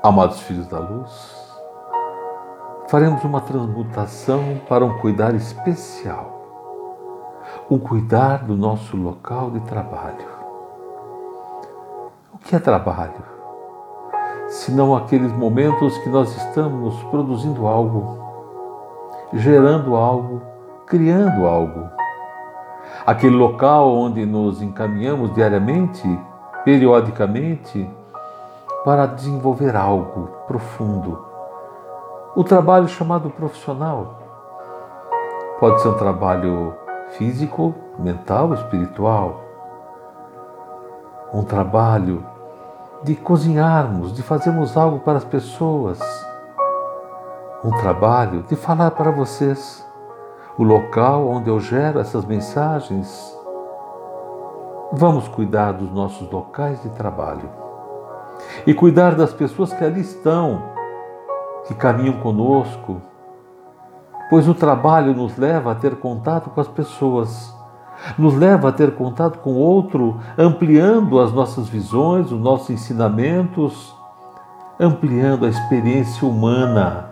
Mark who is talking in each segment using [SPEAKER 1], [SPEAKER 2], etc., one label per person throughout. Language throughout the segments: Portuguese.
[SPEAKER 1] Amados filhos da luz, faremos uma transmutação para um cuidar especial, um cuidar do nosso local de trabalho. O que é trabalho? Senão aqueles momentos que nós estamos produzindo algo, gerando algo, criando algo. Aquele local onde nos encaminhamos diariamente, periodicamente, para desenvolver algo profundo. O trabalho chamado profissional pode ser um trabalho físico, mental, espiritual. Um trabalho de cozinharmos, de fazermos algo para as pessoas. Um trabalho de falar para vocês. O local onde eu gero essas mensagens. Vamos cuidar dos nossos locais de trabalho. E cuidar das pessoas que ali estão, que caminham conosco, pois o trabalho nos leva a ter contato com as pessoas, nos leva a ter contato com o outro, ampliando as nossas visões, os nossos ensinamentos, ampliando a experiência humana.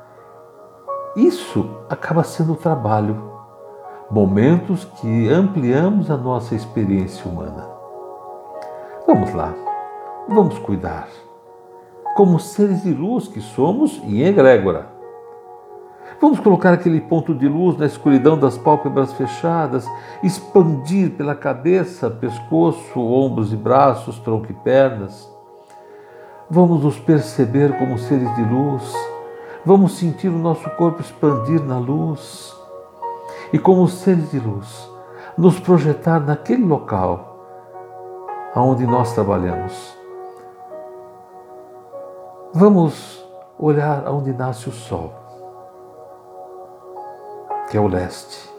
[SPEAKER 1] Isso acaba sendo o trabalho, momentos que ampliamos a nossa experiência humana. Vamos lá. Vamos cuidar, como seres de luz que somos em egrégora. Vamos colocar aquele ponto de luz na escuridão das pálpebras fechadas, expandir pela cabeça, pescoço, ombros e braços, tronco e pernas. Vamos nos perceber como seres de luz, vamos sentir o nosso corpo expandir na luz e como seres de luz, nos projetar naquele local onde nós trabalhamos. Vamos olhar aonde nasce o sol, que é o leste.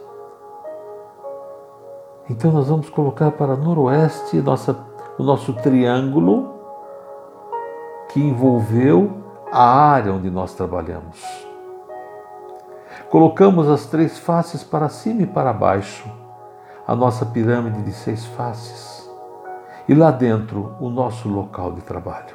[SPEAKER 1] Então nós vamos colocar para noroeste o nosso triângulo que envolveu a área onde nós trabalhamos. Colocamos as 3 faces para cima e para baixo, a nossa pirâmide de 6 faces, e lá dentro o nosso local de trabalho.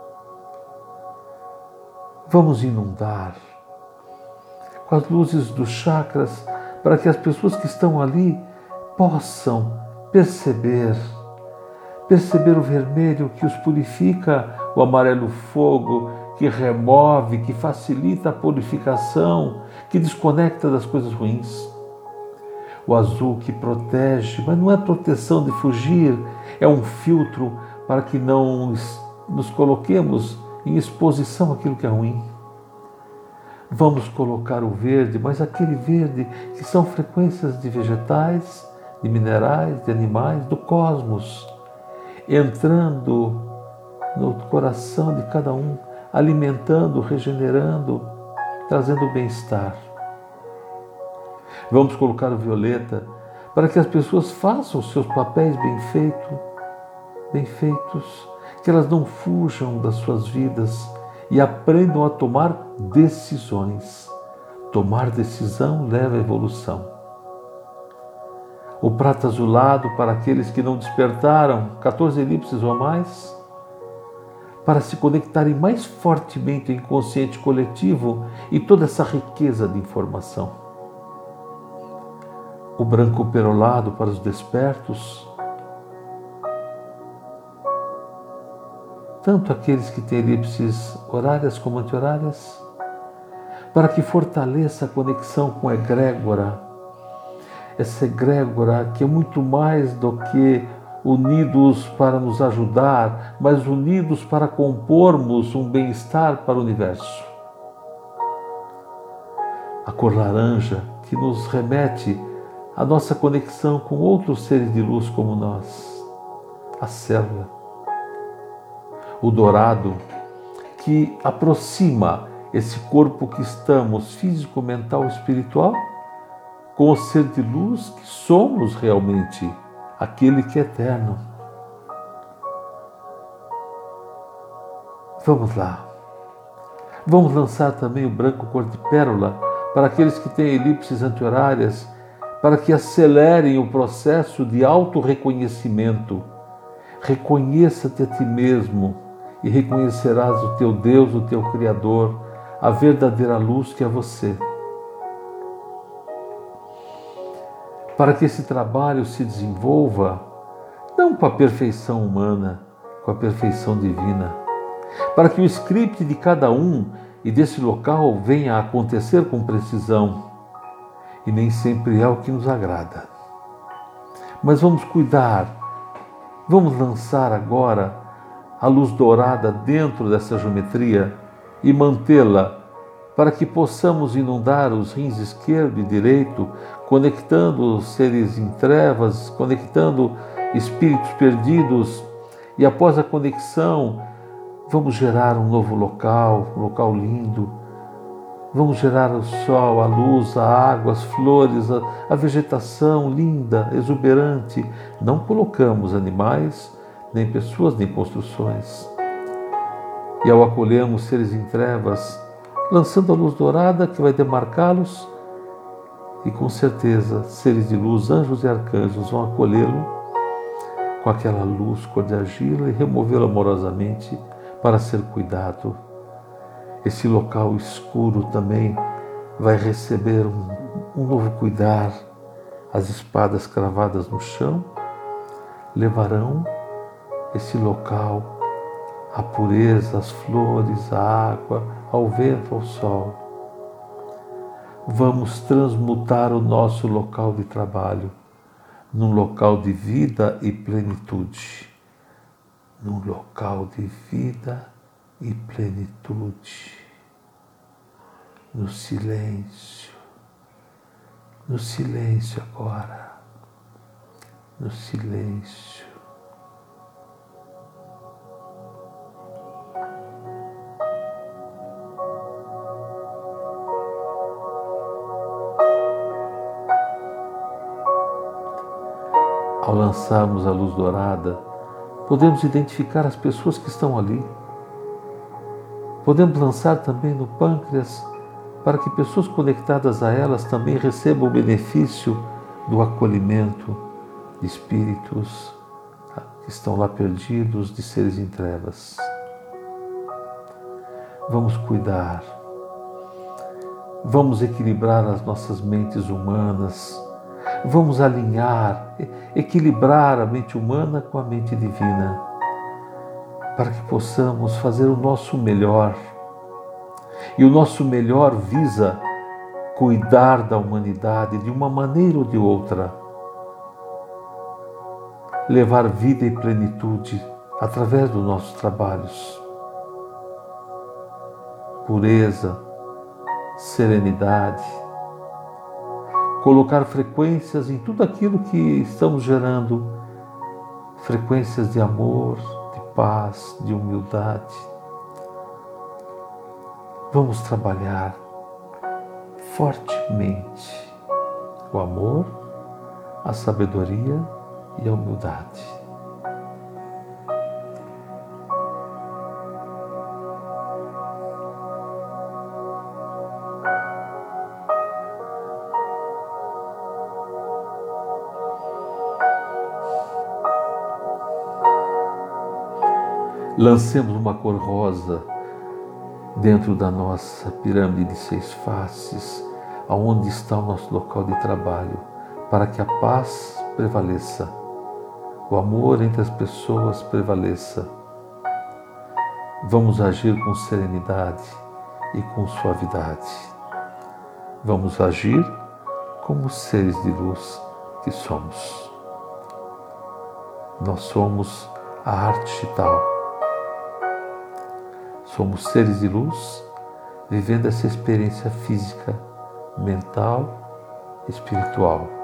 [SPEAKER 1] Vamos inundar com as luzes dos chakras para que as pessoas que estão ali possam perceber o vermelho que os purifica, o amarelo fogo que remove, que facilita a purificação, que desconecta das coisas ruins. O azul que protege, mas não é proteção de fugir, é um filtro para que não nos coloquemos em exposição àquilo que é ruim. Vamos colocar o verde, mas aquele verde que são frequências de vegetais, de minerais, de animais, do cosmos, entrando no coração de cada um, alimentando, regenerando, trazendo bem-estar. Vamos colocar o violeta para que as pessoas façam os seus papéis bem feitos, que elas não fujam das suas vidas e aprendam a tomar decisões. Tomar decisão leva à evolução. O prata azulado para aqueles que não despertaram 14 elipses ou mais, para se conectarem mais fortemente ao inconsciente coletivo e toda essa riqueza de informação. O branco perolado para os despertos, tanto aqueles que têm elipses horárias como anti-horárias, para que fortaleça a conexão com a egrégora, essa egrégora que é muito mais do que unidos para nos ajudar, mas unidos para compormos um bem-estar para o universo. A cor laranja que nos remete à nossa conexão com outros seres de luz como nós, a célula. O dourado que aproxima esse corpo que estamos, físico, mental, espiritual, com o ser de luz que somos realmente, aquele que é eterno. Vamos lá. Vamos lançar também o branco cor de pérola para aqueles que têm elipses anti-horárias, para que acelerem o processo de autorreconhecimento. Reconheça-te a ti mesmo e reconhecerás o teu Deus, o teu Criador, a verdadeira luz que é você. Para que esse trabalho se desenvolva, não com a perfeição humana, com a perfeição divina. Para que o script de cada um e desse local venha a acontecer com precisão. E nem sempre é o que nos agrada. Mas vamos cuidar, vamos lançar agora a luz dourada dentro dessa geometria e mantê-la para que possamos inundar os rins esquerdo e direito, conectando os seres em trevas, conectando espíritos perdidos, e após a conexão, vamos gerar um novo local, um local lindo. Vamos gerar o sol, a luz, a água, as flores, a vegetação linda, exuberante. Não colocamos animais, nem pessoas, nem construções. E ao acolhermos seres em trevas, lançando a luz dourada que vai demarcá-los, e com certeza seres de luz, anjos e arcanjos vão acolhê-lo com aquela luz cor de argila e removê-lo amorosamente para ser cuidado. Esse local escuro também vai receber um novo cuidar. As espadas cravadas no chão levarão esse local à pureza, às flores, à água, ao vento, ao sol. Vamos transmutar o nosso local de trabalho num local de vida e plenitude. Num local de vida e plenitude. No silêncio agora, no silêncio. Ao lançarmos a luz dourada, podemos identificar as pessoas que estão ali. Podemos lançar também no pâncreas para que pessoas conectadas a elas também recebam o benefício do acolhimento de espíritos que estão lá perdidos, de seres em trevas. Vamos cuidar, vamos equilibrar as nossas mentes humanas, vamos alinhar, equilibrar a mente humana com a mente divina, para que possamos fazer o nosso melhor. E o nosso melhor visa cuidar da humanidade de uma maneira ou de outra. Levar vida e plenitude através dos nossos trabalhos. Pureza, serenidade. Colocar frequências em tudo aquilo que estamos gerando. Frequências de amor, de paz, de humildade. Vamos trabalhar fortemente o amor, a sabedoria e a humildade. Lancemos uma cor rosa dentro da nossa pirâmide de 6 faces, aonde está o nosso local de trabalho, para que a paz prevaleça, o amor entre as pessoas prevaleça. Vamos agir com serenidade e com suavidade. Vamos agir como seres de luz que somos. Nós somos a arte digital. Somos seres de luz, vivendo essa experiência física, mental, espiritual.